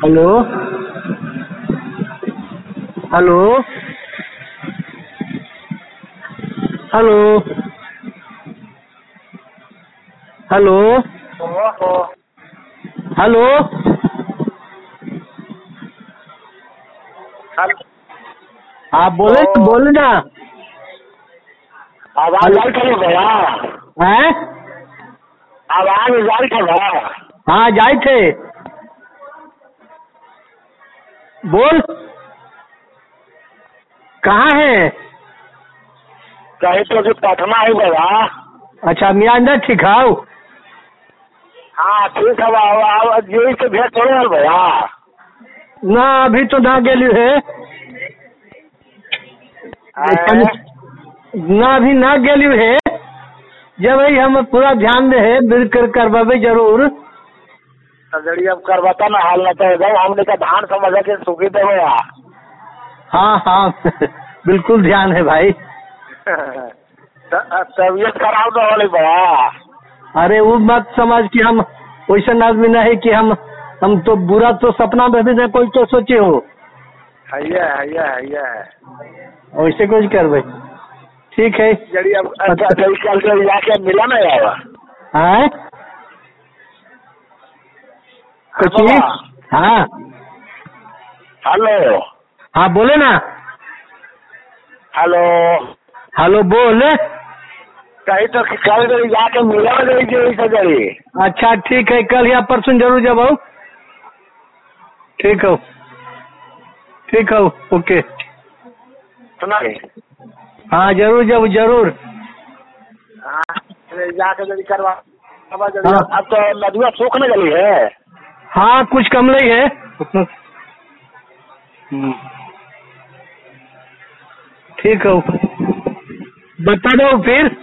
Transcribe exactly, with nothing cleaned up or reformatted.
Hello hello hello hello hello आप बोले बोले ना। आवाज आई था भैया, हैं? आवाज आई था भैया। हाँ जाए थे, बोल कहाँ है? कहीं तो जो पटना है भैया। अच्छा मियाँ अंदर ठीक है? हाँ ठीक है बाबा, जी से भेंट करो भैया। ना अभी तो ना गेली है, ना अभी ना गेली है। जब ही हम पूरा ध्यान दे बिल कर करवावे जरूर। जड़ी अब करवाता ना हाल न तो हमने का धान समझ के सुखी दे भैया। हाँ हाँ बिल्कुल ध्यान है भाई। तबियत खराब न हो भैया। अरे वो मत समझ कि हम वैसा आदमी नहीं कि हम हम तो बुरा तो सपना में भी नहीं कोई तो सोचे हो। हैया हैया हैया वैसे कुछ करवे ठीक है। जड़ी अब कल कल जाके मिला ना यार। हाँ कुछ हाँ हेलो हाँ बोले ना। हेलो हेलो बोल। कहीं तो कल जड़ी जाके मिला ना जड़ी। अच्छा ठीक है, कल या परसों जरूर जब आओ। ठीक हो ठीक हो ओके। सुना हाँ जरूर जब जरूर। हाँ जाके जल्दी करवा। हाँ। अब तो नदिया सूख न गई है। हाँ कुछ कम नहीं है। ठीक हो बता दो फिर।